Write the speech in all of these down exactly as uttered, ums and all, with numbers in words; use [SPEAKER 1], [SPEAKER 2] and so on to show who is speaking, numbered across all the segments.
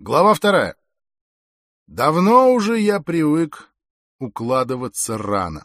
[SPEAKER 1] Глава вторая. Давно уже я привык укладываться рано.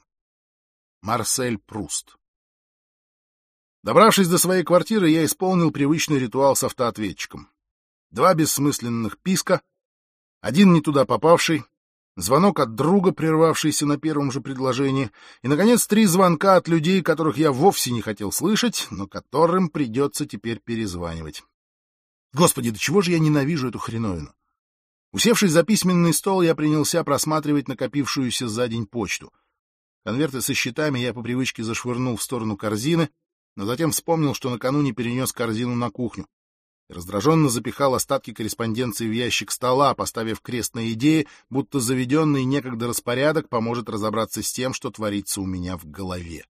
[SPEAKER 1] Марсель Пруст. Добравшись до своей квартиры, я исполнил привычный ритуал с автоответчиком. Два бессмысленных писка, один не туда попавший, звонок от друга, прервавшийся на первом же предложении, и, наконец, три звонка от людей, которых я вовсе не хотел слышать, но которым придется теперь перезванивать. Господи, до чего же я ненавижу эту хреновину! Усевшись за письменный стол, я принялся просматривать накопившуюся за день почту. Конверты со счетами я по привычке зашвырнул в сторону корзины, но затем вспомнил, что накануне перенес корзину на кухню. И раздраженно запихал остатки корреспонденции в ящик стола, поставив крест на идее, будто заведенный некогда распорядок поможет разобраться с тем, что творится у меня в голове.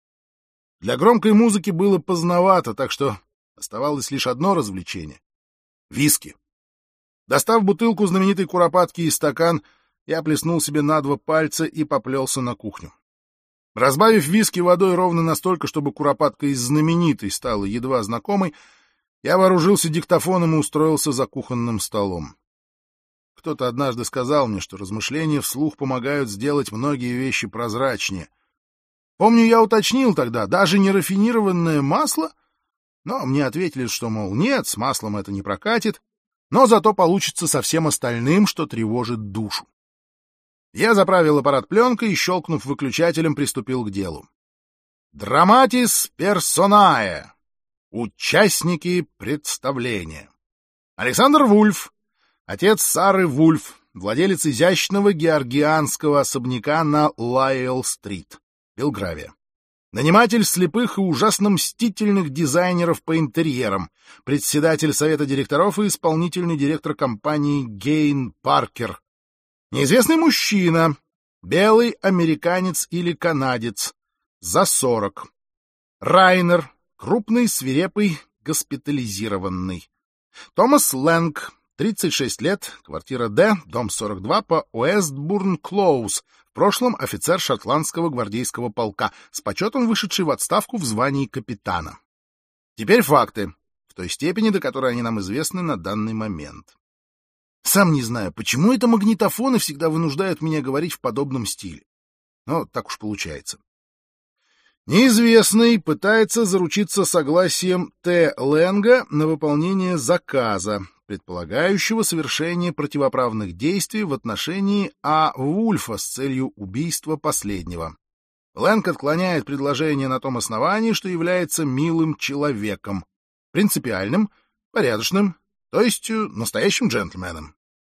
[SPEAKER 1] Для громкой музыки было поздновато, так что оставалось лишь одно развлечение — виски. Достав бутылку знаменитой куропатки и стакан, я плеснул себе на два пальца и поплелся на кухню. Разбавив виски водой ровно настолько, чтобы куропатка из знаменитой стала едва знакомой, я вооружился диктофоном и устроился за кухонным столом. Кто-то однажды сказал мне, что размышления вслух помогают сделать многие вещи прозрачнее. Помню, я уточнил тогда, даже не рафинированное масло? Но мне ответили, что, мол, нет, с маслом это не прокатит, но зато получится со всем остальным, что тревожит душу. Я заправил аппарат пленкой и, щелкнув выключателем, приступил к делу. Драматис персонае. Участники представления. Александр Вульф, отец Сары Вульф, владелец изящного георгианского особняка на Лайелл-стрит, Белгравия. Наниматель слепых и ужасно мстительных дизайнеров по интерьерам, председатель совета директоров и исполнительный директор компании Гейн Паркер. Неизвестный мужчина, белый американец или канадец, за сорок. Райнер, крупный, свирепый, госпитализированный. Томас Лэнг, тридцать шесть лет, квартира Д, дом сорок два по Уэстбурн-Клоуз, в прошлом офицер шотландского гвардейского полка, с почетом вышедший в отставку в звании капитана. Теперь факты, в той степени, до которой они нам известны на данный момент. Сам не знаю, почему это магнитофоны всегда вынуждают меня говорить в подобном стиле. Но так уж получается. Неизвестный пытается заручиться согласием Т. Лэнга на выполнение заказа, предполагающего совершение противоправных действий в отношении А. Вульфа с целью убийства последнего. Лэнг отклоняет предложение на том основании, что является милым человеком, принципиальным, порядочным, то есть настоящим джентльменом.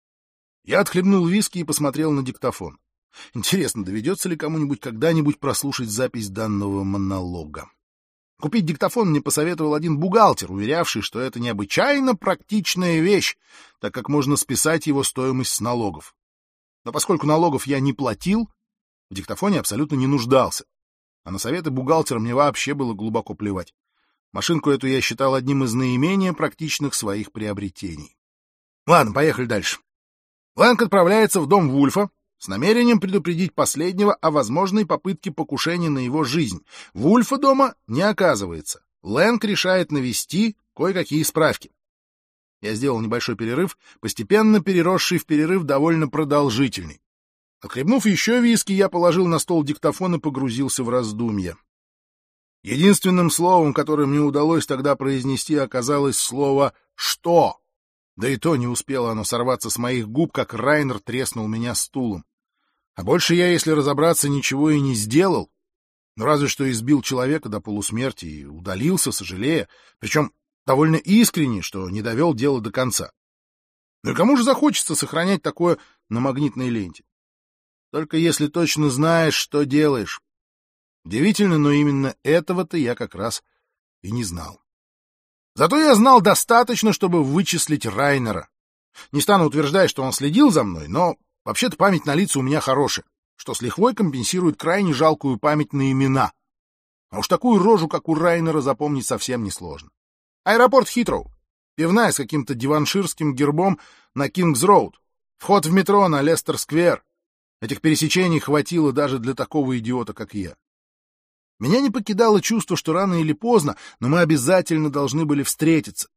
[SPEAKER 1] Я отхлебнул виски и посмотрел на диктофон. Интересно, доведется ли кому-нибудь когда-нибудь прослушать запись данного монолога? Купить диктофон мне посоветовал один бухгалтер, уверявший, что это необычайно практичная вещь, так как можно списать его стоимость с налогов. Но поскольку налогов я не платил, в диктофоне абсолютно не нуждался. А на советы бухгалтера мне вообще было глубоко плевать. Машинку эту я считал одним из наименее практичных своих приобретений. Ладно, поехали дальше. Лэнг отправляется в дом Вульфа с намерением предупредить последнего о возможной попытке покушения на его жизнь. Вульфа дома не оказывается. Лэнг решает навести кое-какие справки. Я сделал небольшой перерыв, постепенно переросший в перерыв довольно продолжительный. Отхлебнув еще виски, я положил на стол диктофон и погрузился в раздумья. Единственным словом, которое мне удалось тогда произнести, оказалось слово «что». Да и то не успело оно сорваться с моих губ, как Райнер треснул меня стулом. А больше я, если разобраться, ничего и не сделал. Ну, разве что избил человека до полусмерти и удалился, сожалея, причем довольно искренне, что не довел дело до конца. Ну и кому же захочется сохранять такое на магнитной ленте? Только если точно знаешь, что делаешь. Удивительно, но именно этого-то я как раз и не знал. Зато я знал достаточно, чтобы вычислить Райнера. Не стану утверждать, что он следил за мной, но вообще-то память на лица у меня хорошая, что с лихвой компенсирует крайне жалкую память на имена. А уж такую рожу, как у Райнера, запомнить совсем несложно. Аэропорт Хитроу. Пивная с каким-то диванширским гербом на Кингс-Роуд. Вход в метро на Лестер-сквер. Этих пересечений хватило даже для такого идиота, как я. Меня не покидало чувство, что рано или поздно, но мы обязательно должны были встретиться.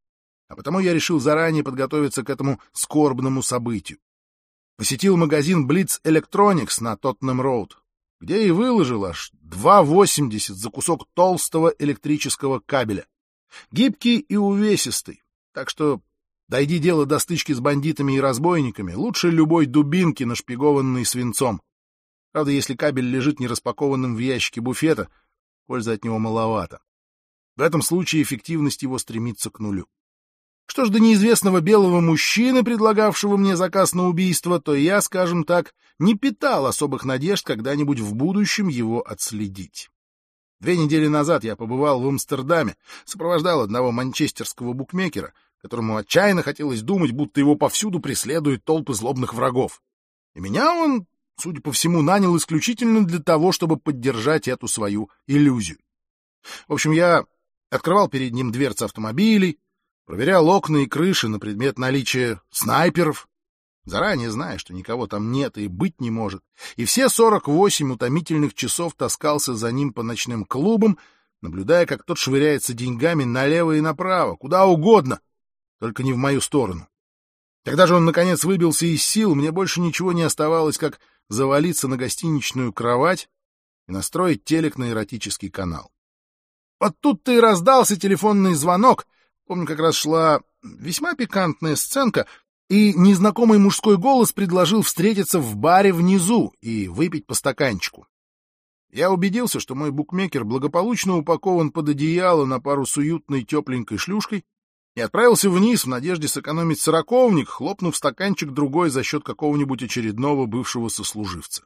[SPEAKER 1] а потому я решил заранее подготовиться к этому скорбному событию. Посетил магазин Blitz Electronics на Тоттенхэм-роуд, где и выложил аж два восемьдесят за кусок толстого электрического кабеля. Гибкий и увесистый, так что, дойди дело до стычки с бандитами и разбойниками, лучше любой дубинки, нашпигованной свинцом. Правда, если кабель лежит нераспакованным в ящике буфета, пользы от него маловато. В этом случае эффективность его стремится к нулю. Что ж до неизвестного белого мужчины, предлагавшего мне заказ на убийство, то я, скажем так, не питал особых надежд когда-нибудь в будущем его отследить. Две недели назад я побывал в Амстердаме, сопровождал одного манчестерского букмекера, которому отчаянно хотелось думать, будто его повсюду преследуют толпы злобных врагов. И меня он, судя по всему, нанял исключительно для того, чтобы поддержать эту свою иллюзию. В общем, я открывал перед ним дверцы автомобилей, проверял окна и крыши на предмет наличия снайперов, заранее зная, что никого там нет и быть не может, и все сорок восемь утомительных часов таскался за ним по ночным клубам, наблюдая, как тот швыряется деньгами налево и направо, куда угодно, только не в мою сторону. Когда же он, наконец, выбился из сил, мне больше ничего не оставалось, как завалиться на гостиничную кровать и настроить телек на эротический канал. Вот тут-то и раздался телефонный звонок. Помню, как раз шла весьма пикантная сценка, и незнакомый мужской голос предложил встретиться в баре внизу и выпить по стаканчику. Я убедился, что мой букмекер благополучно упакован под одеяло на пару с уютной тепленькой шлюшкой, и отправился вниз в надежде сэкономить сороковник, хлопнув стаканчик другой за счет какого-нибудь очередного бывшего сослуживца.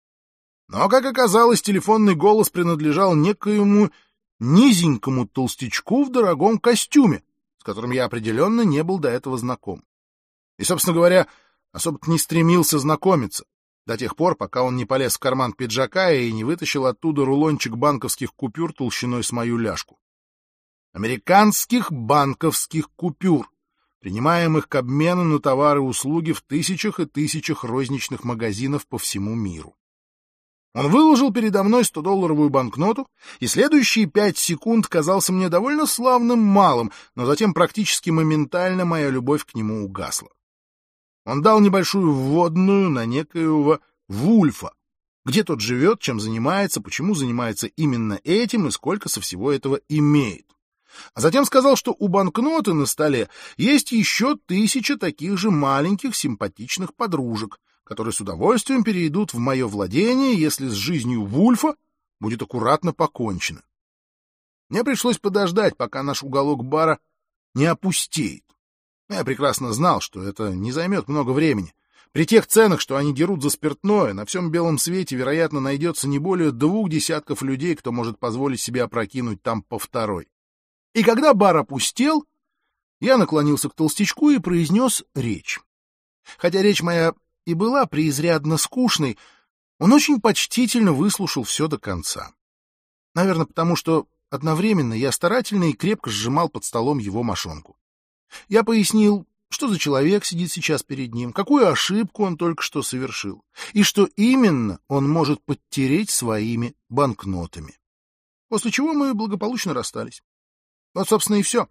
[SPEAKER 1] Но, как оказалось, телефонный голос принадлежал некоему низенькому толстячку в дорогом костюме, с которым я определенно не был до этого знаком. И, собственно говоря, особо-то не стремился знакомиться, до тех пор, пока он не полез в карман пиджака и не вытащил оттуда рулончик банковских купюр толщиной с мою ляжку. Американских банковских купюр, принимаемых к обмену на товары и услуги в тысячах и тысячах розничных магазинов по всему миру. Он выложил передо мной стодолларовую банкноту, и следующие пять секунд казался мне довольно славным малым, но затем практически моментально моя любовь к нему угасла. Он дал небольшую вводную на некоего Вульфа, где тот живет, чем занимается, почему занимается именно этим и сколько со всего этого имеет. А затем сказал, что у банкноты на столе есть еще тысяча таких же маленьких симпатичных подружек, которые с удовольствием перейдут в мое владение, если с жизнью Вульфа будет аккуратно покончено. Мне пришлось подождать, пока наш уголок бара не опустеет. Я прекрасно знал, что это не займет много времени. При тех ценах, что они дерут за спиртное, на всем белом свете, вероятно, найдется не более двух десятков людей, кто может позволить себе опрокинуть там по второй. И когда бар опустел, я наклонился к толстячку и произнес речь. Хотя речь моя и была преизрядно скучной, он очень почтительно выслушал все до конца. Наверное, потому что одновременно я старательно и крепко сжимал под столом его мошонку. Я пояснил, что за человек сидит сейчас перед ним, какую ошибку он только что совершил, и что именно он может подтереть своими банкнотами. После чего мы благополучно расстались. Вот, собственно, и все.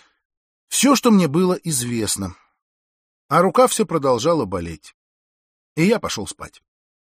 [SPEAKER 1] Все, что мне было известно. А рука все продолжала болеть. И я пошел спать.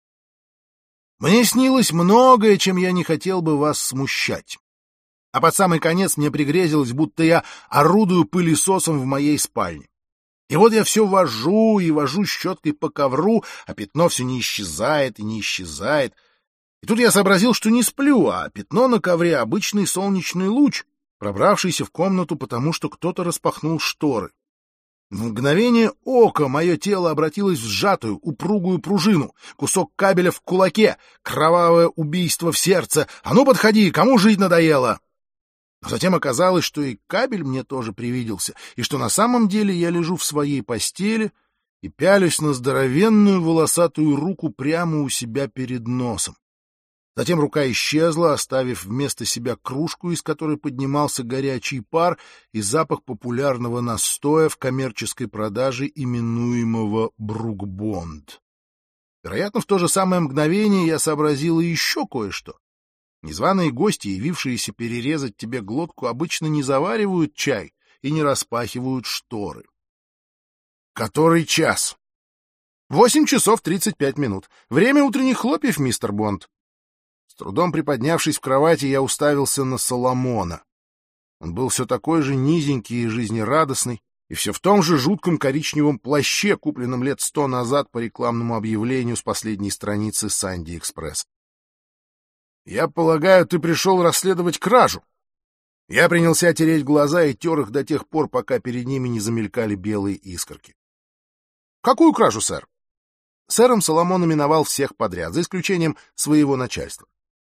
[SPEAKER 1] Мне снилось многое, чем я не хотел бы вас смущать. А под самый конец мне пригрезилось, будто я орудую пылесосом в моей спальне. И вот я все вожу и вожу щеткой по ковру, а пятно все не исчезает и не исчезает. И тут я сообразил, что не сплю, а пятно на ковре — обычный солнечный луч, пробравшийся в комнату, потому что кто-то распахнул шторы. В мгновение ока мое тело обратилось в сжатую, упругую пружину, кусок кабеля в кулаке, кровавое убийство в сердце. А ну, подходи, кому жить надоело? Но затем оказалось, что и кабель мне тоже привиделся, и что на самом деле я лежу в своей постели и пялюсь на здоровенную волосатую руку прямо у себя перед носом. Затем рука исчезла, оставив вместо себя кружку, из которой поднимался горячий пар и запах популярного настоя в коммерческой продаже, именуемого Брук-Бонд. Вероятно, в то же самое мгновение я сообразил и еще кое-что. Незваные гости, явившиеся перерезать тебе глотку, обычно не заваривают чай и не распахивают шторы. Который час?
[SPEAKER 2] Восемь часов тридцать пять минут. Время утренних хлопьев, мистер Бонд.
[SPEAKER 1] С трудом приподнявшись в кровати, я уставился на Соломона. Он был все такой же низенький и жизнерадостный, и все в том же жутком коричневом плаще, купленном лет сто назад по рекламному объявлению с последней страницы «Санди Экспресс». «Я полагаю, ты пришел расследовать кражу?» Я принялся тереть глаза и тер их до тех пор, пока перед ними не замелькали белые искорки.
[SPEAKER 2] «Какую кражу, сэр?»
[SPEAKER 1] Сэром Соломон именовал всех подряд, за исключением своего начальства.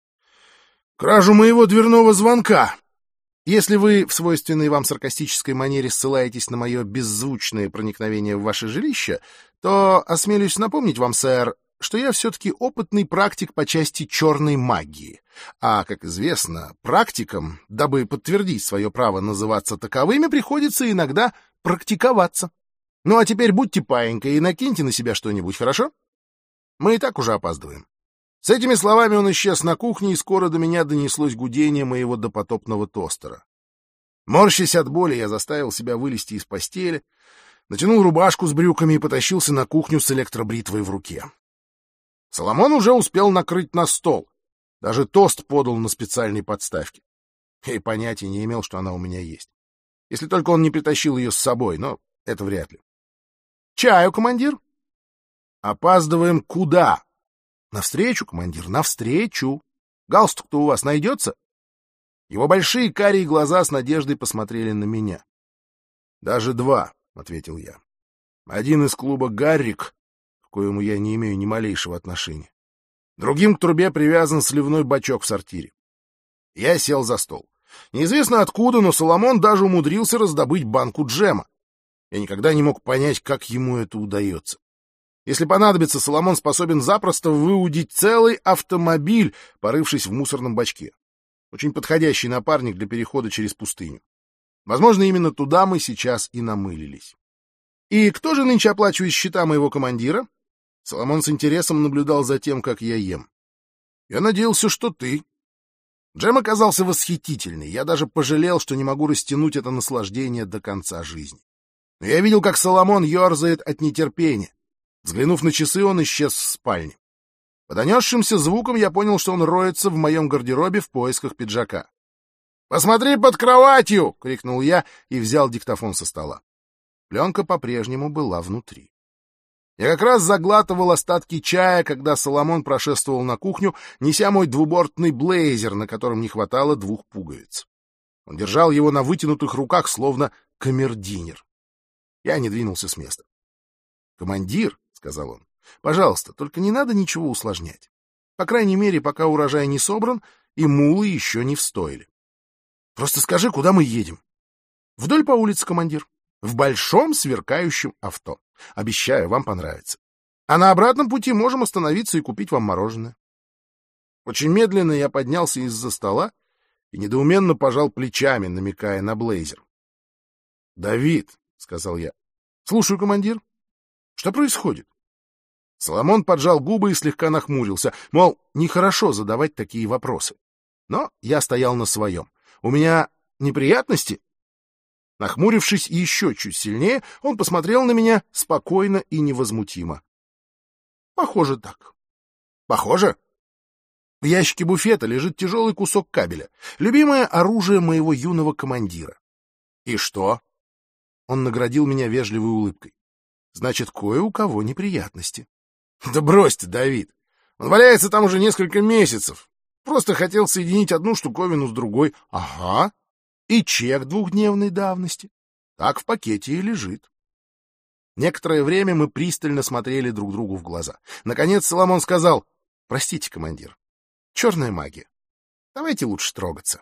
[SPEAKER 1] «Кражу моего дверного звонка!»
[SPEAKER 2] Если вы в свойственной вам саркастической манере ссылаетесь на мое беззвучное проникновение в ваше жилище, то осмелюсь напомнить вам, сэр, что я все-таки опытный практик по части черной магии. А, как известно, практикам, дабы подтвердить свое право называться таковыми, приходится иногда практиковаться. Ну а теперь будьте паинькой и накиньте на себя что-нибудь, хорошо? Мы и так уже опаздываем. С этими словами он исчез на кухне, и скоро до меня донеслось гудение моего допотопного тостера. Морщась от боли, я заставил себя вылезти из постели, натянул рубашку с брюками и потащился на кухню с электробритвой в руке. Соломон уже успел накрыть на стол. Даже тост подал на специальной подставке. Я и понятия не имел, что она у меня есть. Если только он не притащил ее с собой, но это вряд ли. «Чаю, командир?» «Опаздываем куда?» «Навстречу, командир, навстречу. Галстук-то у вас найдется?» Его большие карие глаза с надеждой посмотрели на меня. «Даже два», — ответил я. «Один из клуба «Гаррик», к коему я не имею ни малейшего отношения. Другим к трубе привязан сливной бачок в сортире». Я сел за стол. Неизвестно откуда, но Соломон даже умудрился раздобыть банку джема. Я никогда не мог понять, как ему это удается. Если понадобится, Соломон способен запросто выудить целый автомобиль, порывшись в мусорном бачке. Очень подходящий напарник для перехода через пустыню. Возможно, именно туда мы сейчас и намылились. «И кто же нынче оплачивает счета моего командира?» Соломон с интересом наблюдал за тем, как я ем. «Я надеялся, что ты». Джем оказался восхитительный. Я даже пожалел, что не могу растянуть это наслаждение до конца жизни. Но я видел, как Соломон ерзает от нетерпения. Взглянув на часы, он исчез в спальне. По донесшимся звукам я понял, что он роется в моем гардеробе в поисках пиджака. «Посмотри под кроватью!» — крикнул я и взял диктофон со стола. Пленка по-прежнему была внутри. Я как раз заглатывал остатки чая, когда Соломон прошествовал на кухню, неся мой двубортный блейзер, на котором не хватало двух пуговиц. Он держал его на вытянутых руках, словно камердинер. Я не двинулся с места. «Командир», — сказал он, — «пожалуйста, только не надо ничего усложнять. По крайней мере, пока урожай не собран и мулы еще не в стойле. Просто скажи, куда мы едем?» «Вдоль по улице, командир. В большом сверкающем авто. Обещаю, вам понравится. А на обратном пути можем остановиться и купить вам мороженое». Очень медленно я поднялся из-за стола и недоуменно пожал плечами, намекая на блейзер. «Давид», — сказал я. «Слушаю, командир. Что происходит?» Соломон поджал губы и слегка нахмурился, мол, нехорошо задавать такие вопросы. Но я стоял на своем. «У меня неприятности?» Нахмурившись еще чуть сильнее, он посмотрел на меня спокойно и невозмутимо. «Похоже так». «Похоже?» В ящике буфета лежит тяжелый кусок кабеля, любимое оружие моего юного командира. «И что?» Он наградил меня вежливой улыбкой. «Значит, кое у кого неприятности». «Да брось ты, Давид! Он валяется там уже несколько месяцев. Просто хотел соединить одну штуковину с другой». «Ага. И чек двухдневной давности. Так в пакете и лежит». Некоторое время мы пристально смотрели друг другу в глаза. Наконец Соломон сказал: «Простите, командир, черная магия. Давайте лучше трогаться».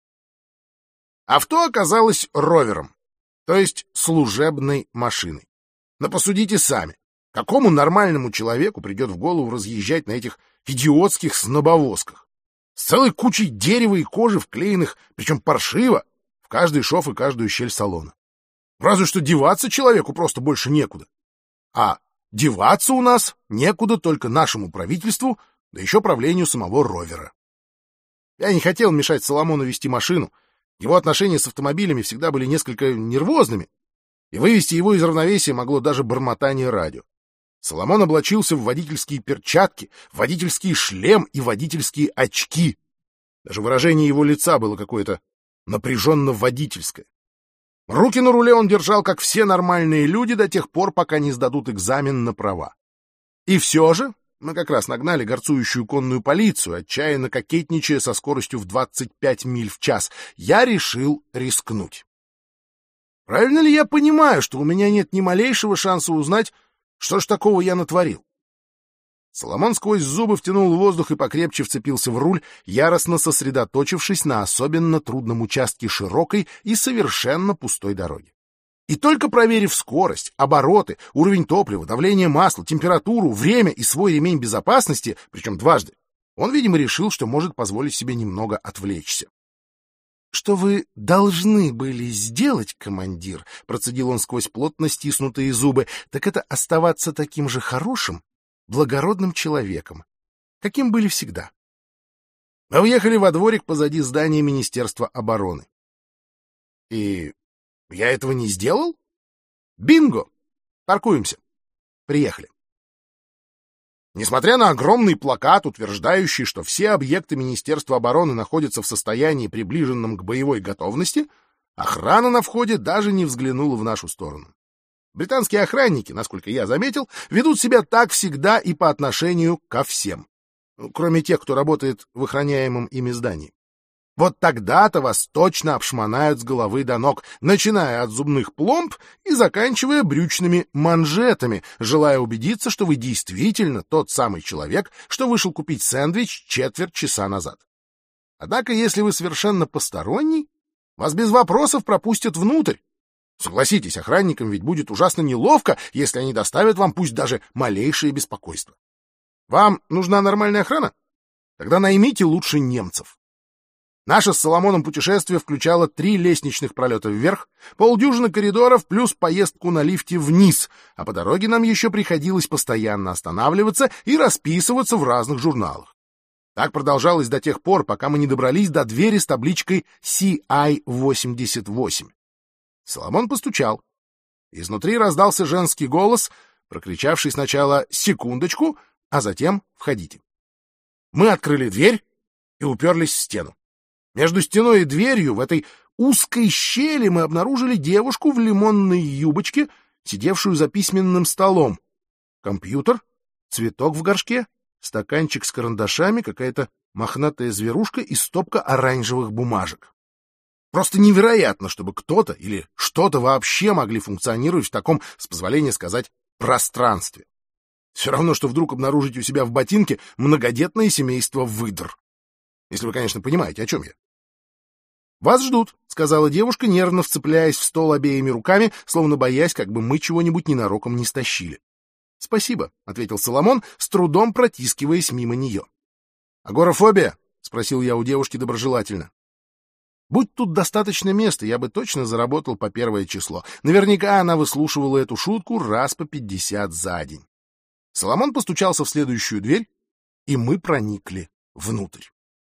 [SPEAKER 2] Авто оказалось ровером, то есть служебной машиной. Но посудите сами, какому нормальному человеку придет в голову разъезжать на этих идиотских снобовозках? С целой кучей дерева и кожи, вклеенных, причем паршиво, в каждый шов и каждую щель салона. Разве что деваться человеку просто больше некуда. А деваться у нас некуда только нашему правительству, да еще правлению самого ровера. Я не хотел мешать Соломону вести машину, Его отношения с автомобилями всегда были несколько нервозными, и вывести его из равновесия могло даже бормотание радио. Соломон облачился в водительские перчатки, водительский шлем и водительские очки. Даже выражение его лица было какое-то напряженно-водительское. Руки на руле он держал, как все нормальные люди, до тех пор, пока не сдадут экзамен на права. И все же мы как раз нагнали горцующую конную полицию, отчаянно кокетничая со скоростью в двадцать пять миль в час. Я решил рискнуть. Правильно ли я понимаю, что у меня нет ни малейшего шанса узнать, что ж такого я натворил? Соломон сквозь зубы втянул воздух и покрепче вцепился в руль, яростно сосредоточившись на особенно трудном участке широкой и совершенно пустой дороги. И только проверив скорость, обороты, уровень топлива, давление масла, температуру, время и свой ремень безопасности, причем дважды, он, видимо, решил, что может позволить себе немного отвлечься. «Что вы должны были сделать, командир?» — процедил он сквозь плотно стиснутые зубы. «Так это оставаться таким же хорошим, благородным человеком, каким были всегда». Мы въехали во дворик позади здания Министерства обороны. И я этого не сделал? Бинго! Паркуемся. Приехали. Несмотря на огромный плакат, утверждающий, что все объекты Министерства обороны находятся в состоянии, приближенном к боевой готовности, охрана на входе даже не взглянула в нашу сторону. Британские охранники, насколько я заметил, ведут себя так всегда и по отношению ко всем, кроме тех, кто работает в охраняемом ими здании. Вот тогда-то вас точно обшмонают с головы до ног, начиная от зубных пломб и заканчивая брючными манжетами, желая убедиться, что вы действительно тот самый человек, что вышел купить сэндвич четверть часа назад. Однако, если вы совершенно посторонний, вас без вопросов пропустят внутрь. Согласитесь, охранникам ведь будет ужасно неловко, если они доставят вам пусть даже малейшее беспокойство. Вам нужна нормальная охрана? Тогда наймите лучше немцев. Наше с Соломоном путешествие включало три лестничных пролета вверх, полдюжины коридоров плюс поездку на лифте вниз, а по дороге нам еще приходилось постоянно останавливаться и расписываться в разных журналах. Так продолжалось до тех пор, пока мы не добрались до двери с табличкой си ай восемьдесят восемь. Соломон постучал. Изнутри раздался женский голос, прокричавший сначала «секундочку», а затем «входите». Мы открыли дверь и уперлись в стену. Между стеной и дверью в этой узкой щели мы обнаружили девушку в лимонной юбочке, сидевшую за письменным столом. Компьютер, цветок в горшке, стаканчик с карандашами, какая-то мохнатая зверушка и стопка оранжевых бумажек. Просто невероятно, чтобы кто-то или что-то вообще могли функционировать в таком, с позволения сказать, пространстве. Все равно, что вдруг обнаружить у себя в ботинке многодетное семейство выдр. Если вы, конечно, понимаете, о чем я. «Вас ждут», — сказала девушка, нервно вцепляясь в стол обеими руками, словно боясь, как бы мы чего-нибудь ненароком не стащили. «Спасибо», — ответил Соломон, с трудом протискиваясь мимо нее. «Агорафобия?» — спросил я у девушки доброжелательно. Будь тут достаточно места, я бы точно заработал по первое число. Наверняка она выслушивала эту шутку раз по пятьдесят за день. Соломон постучался в следующую дверь, и мы проникли внутрь.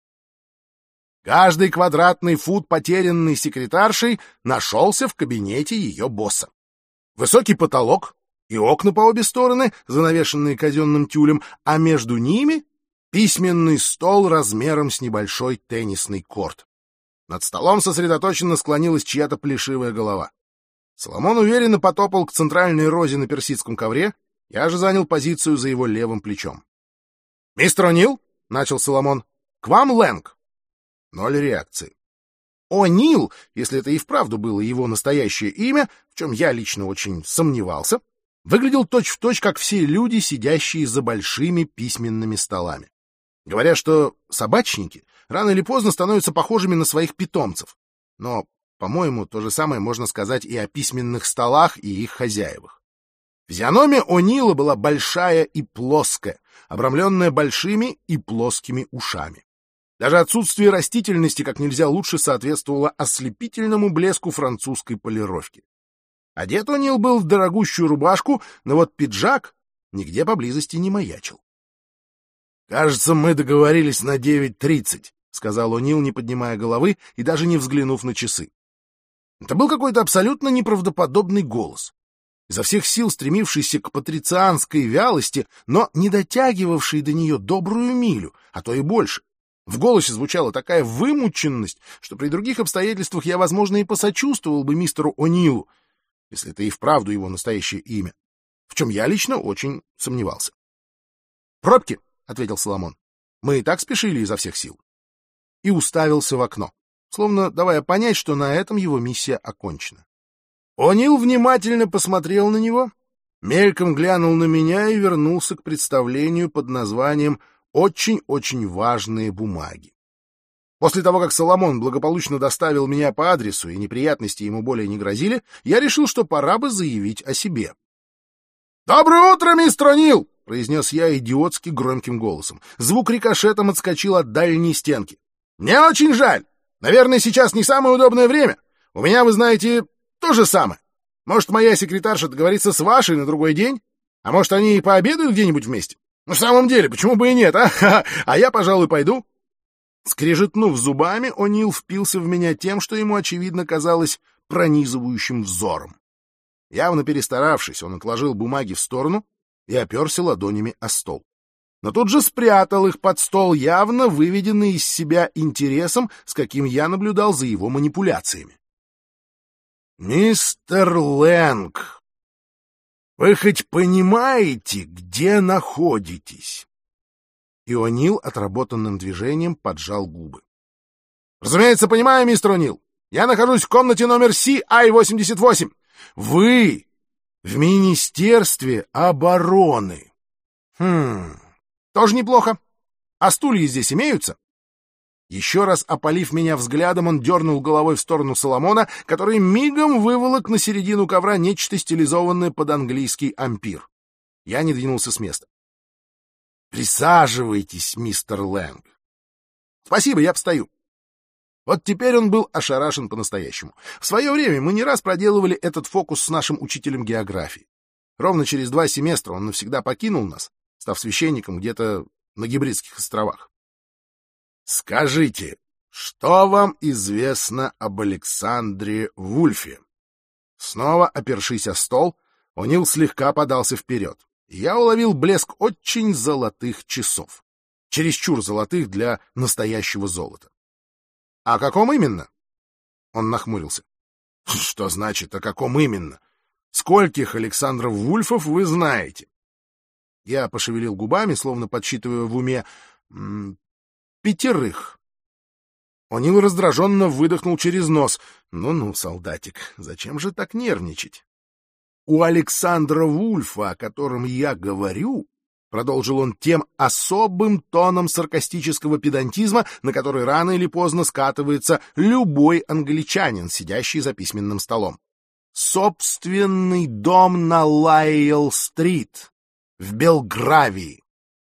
[SPEAKER 2] Каждый квадратный фут, потерянный секретаршей, нашелся в кабинете ее босса. Высокий потолок и окна по обе стороны, занавешенные казенным тюлем, а между ними письменный стол размером с небольшой теннисный корт. Над столом сосредоточенно склонилась чья-то плешивая голова. Соломон уверенно потопал к центральной розе на персидском ковре, я же занял позицию за его левым плечом. «Мистер О'Нил», — начал Соломон, — «к вам Лэнг». Ноль реакции. О'Нил, если это и вправду было его настоящее имя, в чем я лично очень сомневался, выглядел точь-в-точь, как все люди, сидящие за большими письменными столами. Говорят, что собачники рано или поздно становятся похожими на своих питомцев. Но, по-моему, то же самое можно сказать и о письменных столах и их хозяевах. Физиономия О'Нила была большая и плоская, обрамленная большими и плоскими ушами. Даже отсутствие растительности как нельзя лучше соответствовало ослепительному блеску французской полировки. Одет О'Нил был в дорогущую рубашку, но вот пиджак нигде поблизости не маячил. «Кажется, мы договорились на девять тридцать», сказал О'Нил, не поднимая головы и даже не взглянув на часы. Это был какой-то абсолютно неправдоподобный голос, изо всех сил стремившийся к патрицианской вялости, но не дотягивавший до нее добрую милю, а то и больше. В голосе звучала такая вымученность, что при других обстоятельствах я, возможно, и посочувствовал бы мистеру О'Нилу, если это и вправду его настоящее имя, в чем я лично очень сомневался. «Пробки», — ответил Соломон. «Мы и так спешили изо всех сил». И уставился в окно, словно давая понять, что на этом его миссия окончена. О'Нил внимательно посмотрел на него, мельком глянул на меня и вернулся к представлению под названием «Очень-очень важные бумаги». После того, как Соломон благополучно доставил меня по адресу и неприятности ему более не грозили, я решил, что пора бы заявить о себе. «Доброе утро, мистер О'Нил!» — произнес я идиотски громким голосом. Звук рикошетом отскочил от дальней стенки. «Мне очень жаль. Наверное, сейчас не самое удобное время. У меня, вы знаете, то же самое. Может, моя секретарша договорится с вашей на другой день? А может, они и пообедают где-нибудь вместе? Ну, в самом деле, почему бы и нет, а? А я, пожалуй, пойду». Скрежетнув зубами, О'Нил впился в меня тем, что ему, очевидно, казалось пронизывающим взором. Явно перестаравшись, он отложил бумаги в сторону и оперся ладонями о стол. Но тут же спрятал их под стол, явно выведенный из себя интересом, с каким я наблюдал за его манипуляциями. «Мистер Лэнг, вы хоть понимаете, где находитесь?» И О'Нил отработанным движением поджал губы. «Разумеется, понимаю, мистер О'Нил. Я нахожусь в комнате номер Си Ай восемьдесят восемь. Вы в Министерстве обороны. Хм, тоже неплохо. А стулья здесь имеются?» Еще раз опалив меня взглядом, он дернул головой в сторону Соломона, который мигом выволок на середину ковра нечто стилизованное под английский ампир. Я не двинулся с места. «Присаживайтесь, мистер Лэнг». «Спасибо, я встаю». Вот теперь он был ошарашен по-настоящему. В свое время мы не раз проделывали этот фокус с нашим учителем географии. Ровно через два семестра он навсегда покинул нас, став священником где-то на Гибридских островах. «Скажите, что вам известно об Александре Вульфе?» Снова опершись о стол, О'Нил слегка подался вперед. Я уловил блеск очень золотых часов. Чересчур золотых для настоящего золота. «О каком именно?» Он нахмурился. «Что значит, о каком именно? Скольких Александров Вульфов вы знаете?» Я пошевелил губами, словно подсчитывая в уме. «Пятерых». О'Нил раздраженно выдохнул через нос. «Ну-ну, солдатик, зачем же так нервничать?» «У Александра Вульфа, о котором я говорю, — продолжил он тем особым тоном саркастического педантизма, на который рано или поздно скатывается любой англичанин, сидящий за письменным столом, — собственный дом на Лайелл-стрит в Белгравии».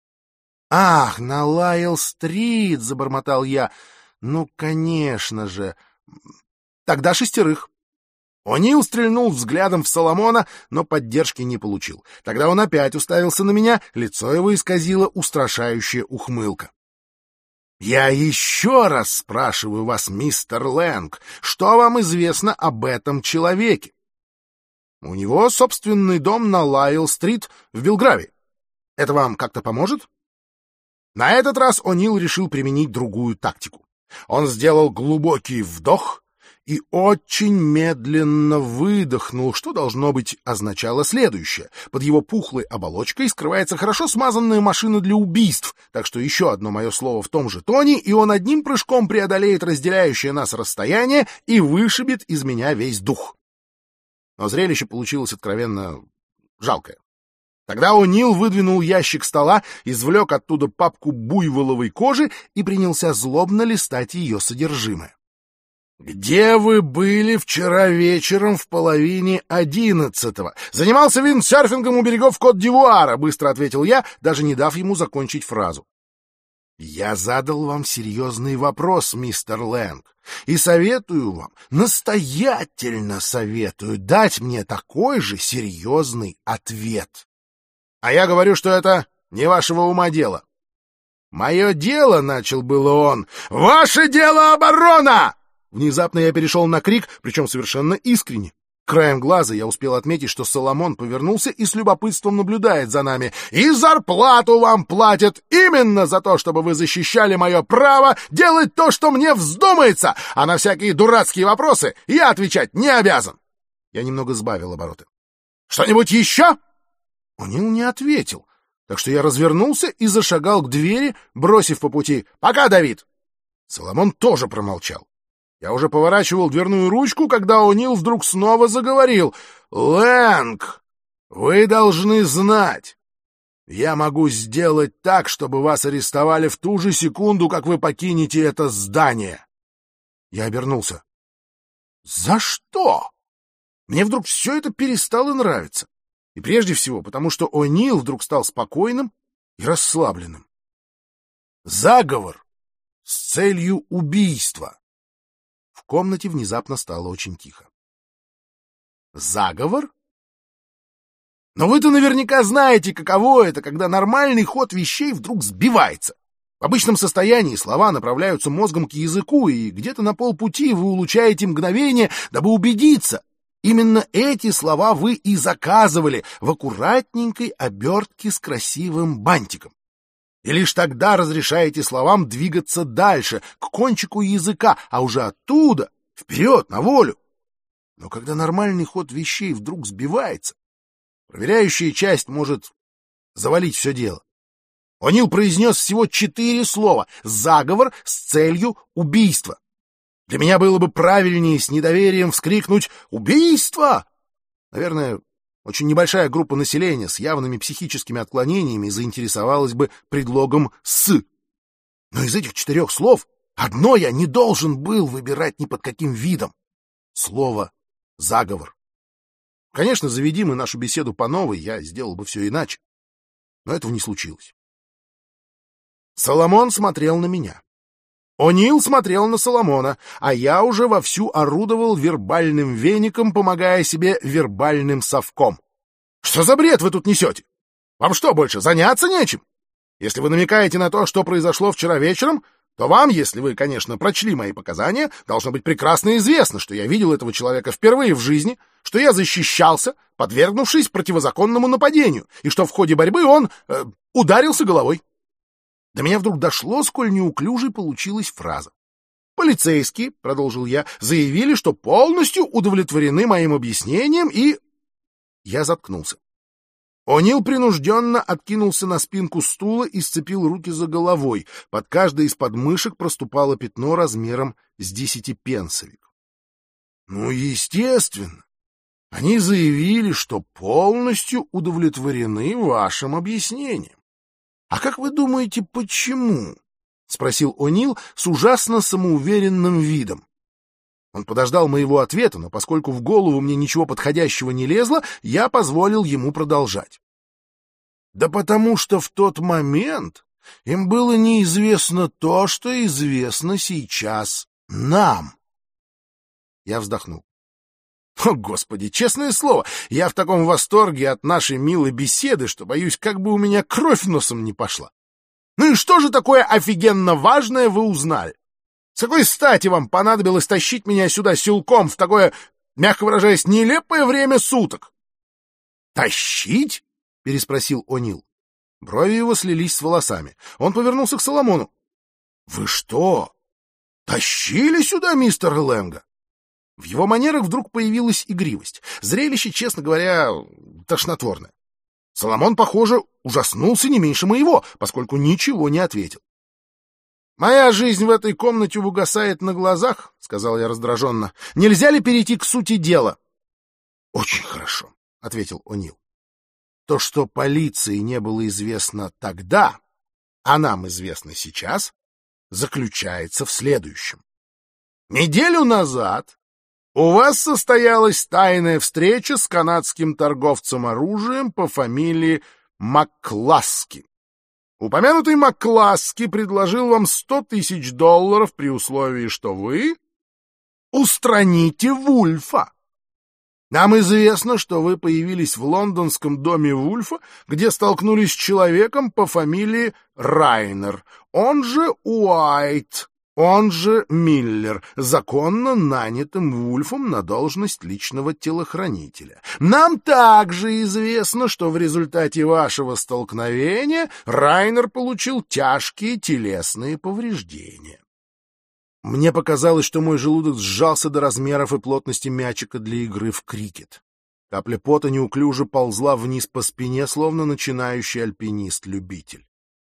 [SPEAKER 2] «Ах, на Лайелл-стрит!» — забормотал я. «Ну, конечно же. Тогда шестерых». О'Нил стрельнул взглядом в Соломона, но поддержки не получил. Тогда он опять уставился на меня, лицо его исказило устрашающая ухмылка. «Я еще раз спрашиваю вас, мистер Лэнг, что вам известно об этом человеке?» «У него собственный дом на Лайелл-стрит в Белгравии. Это вам как-то поможет?» На этот раз О'Нил решил применить другую тактику. Он сделал глубокий вдох и очень медленно выдохнул, что, должно быть, означало следующее. Под его пухлой оболочкой скрывается хорошо смазанная машина для убийств, так что еще одно мое слово в том же тоне, и он одним прыжком преодолеет разделяющее нас расстояние и вышибет из меня весь дух. Но зрелище получилось откровенно жалкое. Тогда О'Нил выдвинул ящик стола, извлек оттуда папку буйволовой кожи и принялся злобно листать ее содержимое. «Где вы были вчера вечером в половине одиннадцатого?» «Занимался виндсерфингом у берегов Кот-д'Ивуара», — быстро ответил я, даже не дав ему закончить фразу. «Я задал вам серьезный вопрос, мистер Лэнг, и советую вам, настоятельно советую дать мне такой же серьезный ответ. А я говорю, что это не вашего ума дело». «Мое дело», — начал было он. «Ваше дело оборона!» Внезапно я перешел на крик, причем совершенно искренне. Краем глаза я успел отметить, что Соломон повернулся и с любопытством наблюдает за нами. «И зарплату вам платят именно за то, чтобы вы защищали мое право делать то, что мне вздумается, а на всякие дурацкие вопросы я отвечать не обязан». Я немного сбавил обороты. «Что-нибудь еще?» О'Нил не ответил, так что я развернулся и зашагал к двери, бросив по пути «Пока, Давид!». Соломон тоже промолчал. Я уже поворачивал дверную ручку, когда О'Нил вдруг снова заговорил. «Лэнг, вы должны знать, я могу сделать так, чтобы вас арестовали в ту же секунду, как вы покинете это здание». Я обернулся. «За что?» Мне вдруг все это перестало нравиться. И прежде всего, потому что О'Нил вдруг стал спокойным и расслабленным. «Заговор с целью убийства». В комнате внезапно стало очень тихо. «Заговор? Но вы-то наверняка знаете, каково это, когда нормальный ход вещей вдруг сбивается. В обычном состоянии слова направляются мозгом к языку, и где-то на полпути вы улучшаете мгновение, дабы убедиться. Именно эти слова вы и заказывали в аккуратненькой обертке с красивым бантиком. И лишь тогда разрешаете словам двигаться дальше, к кончику языка, а уже оттуда вперед, на волю. Но когда нормальный ход вещей вдруг сбивается, проверяющая часть может завалить все дело. О'Нил произнес всего четыре слова «заговор с целью убийства». Для меня было бы правильнее с недоверием вскрикнуть «убийство!». Наверное, очень небольшая группа населения с явными психическими отклонениями заинтересовалась бы предлогом «с». Но из этих четырех слов одно я не должен был выбирать ни под каким видом. Слово «заговор». Конечно, заведи мы нашу беседу по новой, я сделал бы все иначе. Но этого не случилось. Соломон смотрел на меня. О'Нил смотрел на Соломона, а я уже вовсю орудовал вербальным веником, помогая себе вербальным совком. Что за бред вы тут несете? Вам что, больше заняться нечем? Если вы намекаете на то, что произошло вчера вечером, то вам, если вы, конечно, прочли мои показания, должно быть прекрасно известно, что я видел этого человека впервые в жизни, что я защищался, подвергнувшись противозаконному нападению, и что в ходе борьбы он э, ударился головой. До меня вдруг дошло, сколь неуклюжей получилась фраза. «Полицейские», — продолжил я, — «заявили, что полностью удовлетворены моим объяснением, и...» Я заткнулся. О'Нил принужденно откинулся на спинку стула и сцепил руки за головой. Под каждой из подмышек проступало пятно размером с десятипенсовик. «Ну, естественно. Они заявили, что полностью удовлетворены вашим объяснением. А как вы думаете, почему?» — спросил О'Нил с ужасно самоуверенным видом. Он подождал моего ответа, но поскольку в голову мне ничего подходящего не лезло, я позволил ему продолжать. «Да потому что в тот момент им было неизвестно то, что известно сейчас нам». Я вздохнул. О, Господи, честное слово, я в таком восторге от нашей милой беседы, что боюсь, как бы у меня кровь носом не пошла. Ну и что же такое офигенно важное вы узнали? С какой стати вам понадобилось тащить меня сюда силком в такое, мягко выражаясь, нелепое время суток? «Тащить?» — переспросил О'Нил. Брови его слились с волосами. Он повернулся к Соломону. «Вы что, тащили сюда мистера Лэнга?» В его манерах вдруг появилась игривость. Зрелище, честно говоря, тошнотворное. Соломон, похоже, ужаснулся не меньше моего, поскольку ничего не ответил. «Моя жизнь в этой комнате угасает на глазах», — сказал я раздраженно. «Нельзя ли перейти к сути дела?» «Очень хорошо», — ответил О'Нил. «То, что полиции не было известно тогда, а нам известно сейчас, заключается в следующем. Неделю назад у вас состоялась тайная встреча с канадским торговцем оружием по фамилии Маккласки. Упомянутый Маккласки предложил вам сто тысяч долларов при условии, что вы устраните Вульфа.
[SPEAKER 1] Нам известно, что вы появились в лондонском доме Вульфа, где столкнулись с человеком по фамилии Райнер, он же Уайт, он же Миллер, законно нанятым Вульфом на должность личного телохранителя. Нам также известно, что в результате вашего столкновения Райнер получил тяжкие телесные повреждения. Мне показалось, что мой желудок сжался до размеров и плотности мячика для игры в крикет. Капля пота неуклюже ползла вниз по спине, словно начинающий альпинист-любитель.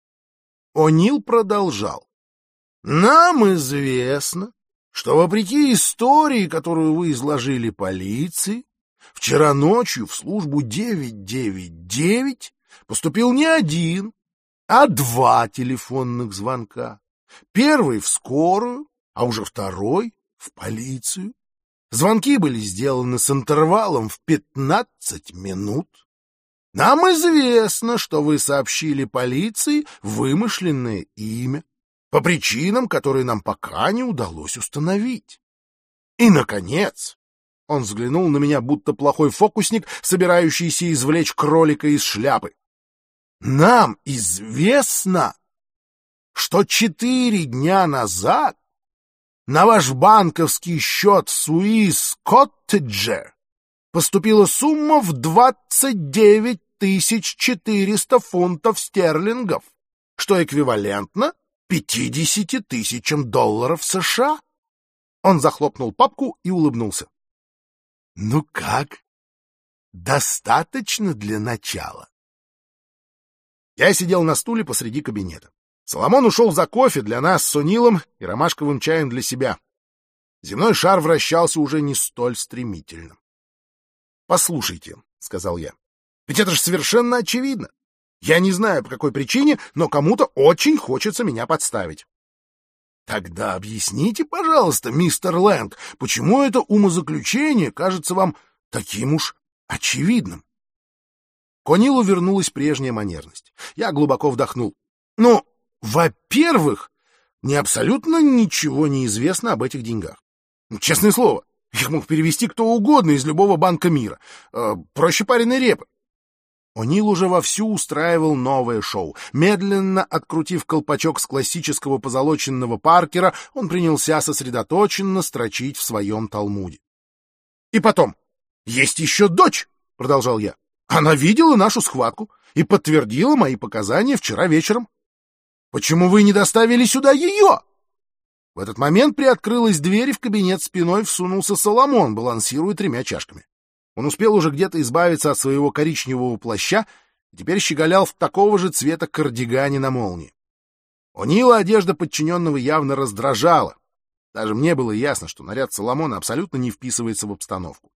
[SPEAKER 1] О'Нил продолжал. «Нам известно, что, вопреки истории, которую вы изложили полиции, вчера ночью в службу девятьсот девяносто девять поступил не один, а два телефонных звонка. Первый в скорую, а уже второй в полицию. Звонки были сделаны с интервалом в пятнадцать минут. Нам известно, что вы сообщили полиции вымышленное имя по причинам, которые нам пока не удалось установить. И, наконец, он взглянул на меня, будто плохой фокусник, собирающийся извлечь кролика из шляпы. Нам известно, что четыре дня назад на ваш банковский счет Swiss Cottage поступила сумма в двадцать девять тысяч четыреста фунтов стерлингов, что эквивалентно пятидесяти тысячам долларов США. Он захлопнул папку и улыбнулся. Ну как? Достаточно для начала. Я сидел на стуле посреди кабинета. Соломон ушел за кофе для нас с О'Нилом и ромашковым чаем для себя. Земной шар вращался уже не столь стремительно. «Послушайте», — сказал я, — «ведь это же совершенно очевидно. Я не знаю, по какой причине, но кому-то очень хочется меня подставить». «Тогда объясните, пожалуйста, мистер Лэнг, почему это умозаключение кажется вам таким уж очевидным?» К О'Нилу вернулась прежняя манерность. Я глубоко вдохнул. «Ну, во-первых, мне абсолютно ничего не известно об этих деньгах. Честное слово, их мог перевести кто угодно из любого банка мира. Э, проще пареной репы». О'Нил уже вовсю устраивал новое шоу. Медленно открутив колпачок с классического позолоченного Паркера, он принялся сосредоточенно строчить в своем талмуде. «И потом, есть еще дочь», — продолжал я. «Она видела нашу схватку и подтвердила мои показания вчера вечером. Почему вы не доставили сюда ее?» В этот момент приоткрылась дверь, и в кабинет спиной всунулся Соломон, балансируя тремя чашками. Он успел уже где-то избавиться от своего коричневого плаща и теперь щеголял в такого же цвета кардигане на молнии. О'Нила одежда подчиненного явно раздражала. Даже мне было ясно, что наряд Соломона абсолютно не вписывается в обстановку.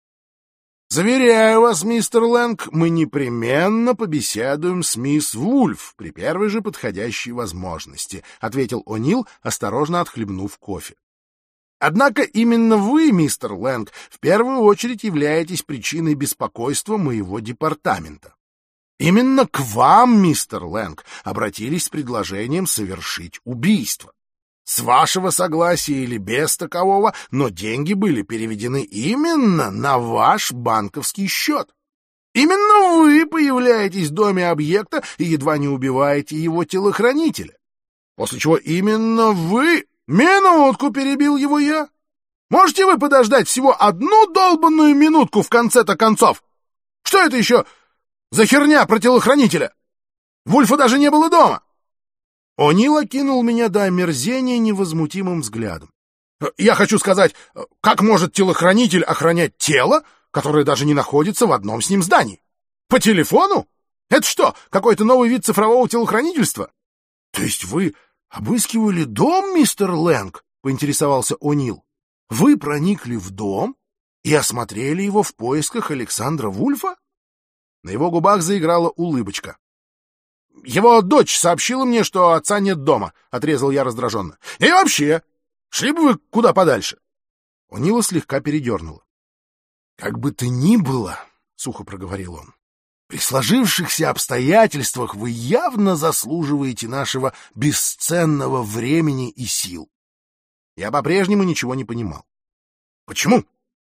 [SPEAKER 1] «Заверяю вас, мистер Лэнг, мы непременно побеседуем с мисс Вульф при первой же подходящей возможности», — ответил О'Нил, осторожно отхлебнув кофе. «Однако именно вы, мистер Лэнг, в первую очередь являетесь причиной беспокойства моего департамента. Именно к вам, мистер Лэнг, обратились с предложением совершить убийство. С вашего согласия или без такового, но деньги были переведены именно на ваш банковский счет. Именно вы появляетесь в доме объекта и едва не убиваете его телохранителя. После чего именно вы... Минутку, перебил его я. Можете вы подождать всего одну долбанную минутку в конце-то концов? Что это еще за херня про телохранителя? Вульфа даже не было дома. О'Нил окинул меня до омерзения невозмутимым взглядом. «Я хочу сказать, как может телохранитель охранять тело, которое даже не находится в одном с ним здании? По телефону? Это что, какой-то новый вид цифрового телохранительства?» «То есть вы обыскивали дом, мистер Лэнг?» — поинтересовался О'Нил. «Вы проникли в дом и осмотрели его в поисках Александра Вульфа?» На его губах заиграла улыбочка. «Его дочь сообщила мне, что отца нет дома», — отрезал я раздраженно. «И вообще, шли бы вы куда подальше». О'Нила слегка передернула. «Как бы то ни было», — сухо проговорил он, — «при сложившихся обстоятельствах вы явно заслуживаете нашего бесценного времени и сил». Я по-прежнему ничего не понимал. «Почему?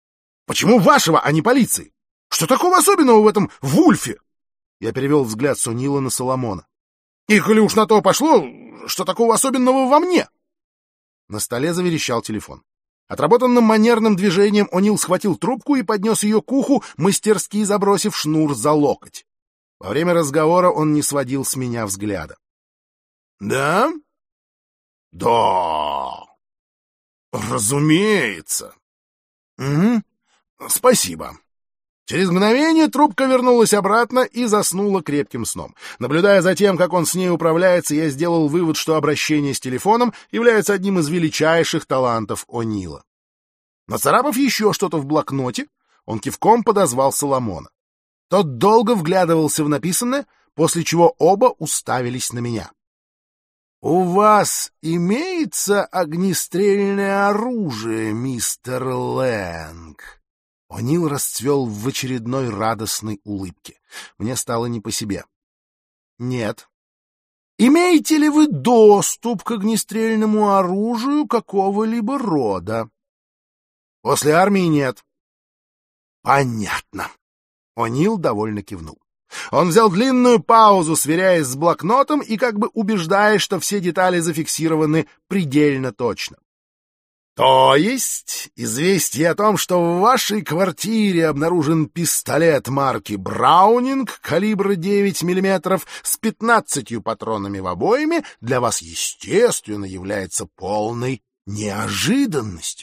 [SPEAKER 1] Почему вашего, а не полиции? Что такого особенного в этом Вульфе? Я перевел взгляд с О'Нила на Соломона. И коли уж на то пошло, что такого особенного во мне? На столе заверещал телефон. Отработанным манерным движением О'Нил схватил трубку и поднес ее к уху, мастерски забросив шнур за локоть. Во время разговора он не сводил с меня взгляда. — Да? — Да. — Разумеется. — Угу. Спасибо. Через мгновение трубка вернулась обратно и заснула крепким сном. Наблюдая за тем, как он с ней управляется, я сделал вывод, что обращение с телефоном является одним из величайших талантов О'Нила. Нацарапав еще что-то в блокноте, он кивком подозвал Соломона. Тот долго вглядывался в написанное, после чего оба уставились на меня. — У вас имеется огнестрельное оружие, мистер Лэнг? О'Нил расцвел в очередной радостной улыбке. Мне стало не по себе. — Нет. — Имеете ли вы доступ к огнестрельному оружию какого-либо рода? — После армии нет. — Понятно. О'Нил довольно кивнул. Он взял длинную паузу, сверяясь с блокнотом и как бы убеждаясь, что все детали зафиксированы предельно точно. То есть известие о том, что в вашей квартире обнаружен пистолет марки «Браунинг» калибра девять миллиметров с пятнадцатью патронами в обойме, для вас, естественно, является полной неожиданностью.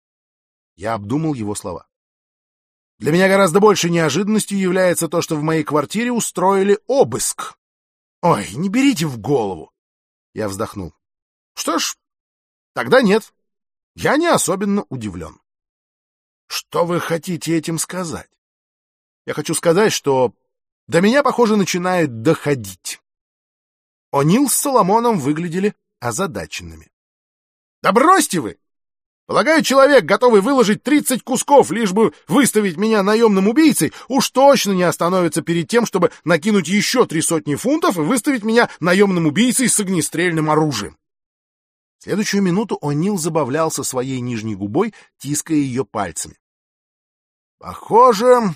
[SPEAKER 1] Я обдумал его слова. Для меня гораздо больше неожиданностью является то, что в моей квартире устроили обыск. Ой, не берите в голову. Я вздохнул. Что ж, тогда нет. Я не особенно удивлен. Что вы хотите этим сказать? Я хочу сказать, что до меня, похоже, начинает доходить. О'Нил с Соломоном выглядели озадаченными. Да бросьте вы! Полагаю, человек, готовый выложить тридцать кусков, лишь бы выставить меня наемным убийцей, уж точно не остановится перед тем, чтобы накинуть еще три сотни фунтов и выставить меня наемным убийцей с огнестрельным оружием. В следующую минуту О'Нил забавлялся своей нижней губой, тиская ее пальцами. — Похоже,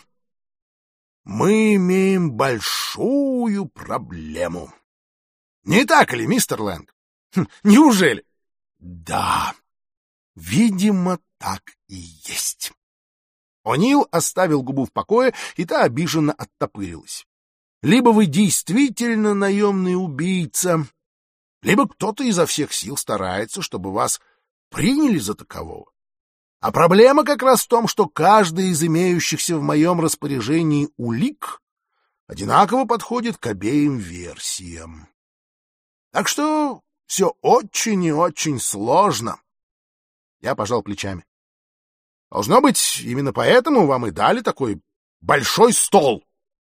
[SPEAKER 1] мы имеем большую проблему. Не так ли, мистер Лэнг? Хм, неужели? — Да. Видимо, так и есть. О'Нил оставил губу в покое, и та обиженно оттопырилась. Либо вы действительно наемный убийца, либо кто-то изо всех сил старается, чтобы вас приняли за такового. А проблема как раз в том, что каждый из имеющихся в моем распоряжении улик одинаково подходит к обеим версиям. Так что все очень и очень сложно. Я пожал плечами. Должно быть, именно поэтому вам и дали такой большой стол.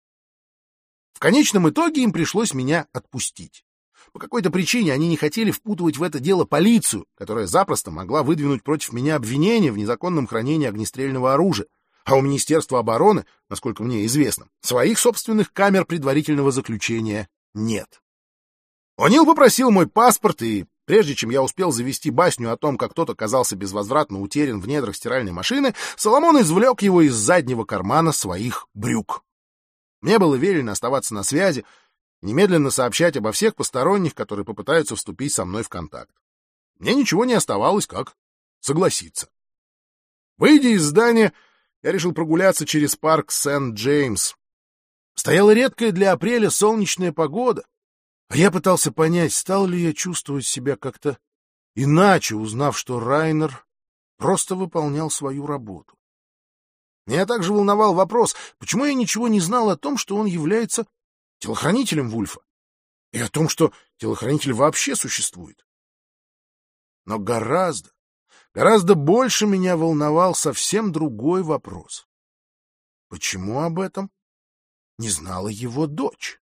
[SPEAKER 1] В конечном итоге им пришлось меня отпустить. По какой-то причине они не хотели впутывать в это дело полицию, которая запросто могла выдвинуть против меня обвинение в незаконном хранении огнестрельного оружия. А у Министерства обороны, насколько мне известно, своих собственных камер предварительного заключения нет. О'Нил попросил мой паспорт, и прежде чем я успел завести басню о том, как тот оказался безвозвратно утерян в недрах стиральной машины, Соломон извлек его из заднего кармана своих брюк. Мне было велено оставаться на связи и немедленно сообщать обо всех посторонних, которые попытаются вступить со мной в контакт. Мне ничего не оставалось, как согласиться. Выйдя из здания, я решил прогуляться через парк Сент-Джеймс. Стояла редкая для апреля солнечная погода, а я пытался понять, стал ли я чувствовать себя как-то иначе, узнав, что Райнер просто выполнял свою работу. Меня также волновал вопрос, почему я ничего не знал о том, что он является телохранителем Вульфа, и о том, что телохранитель вообще существует. Но гораздо, гораздо больше меня волновал совсем другой вопрос. Почему об этом не знала его дочь?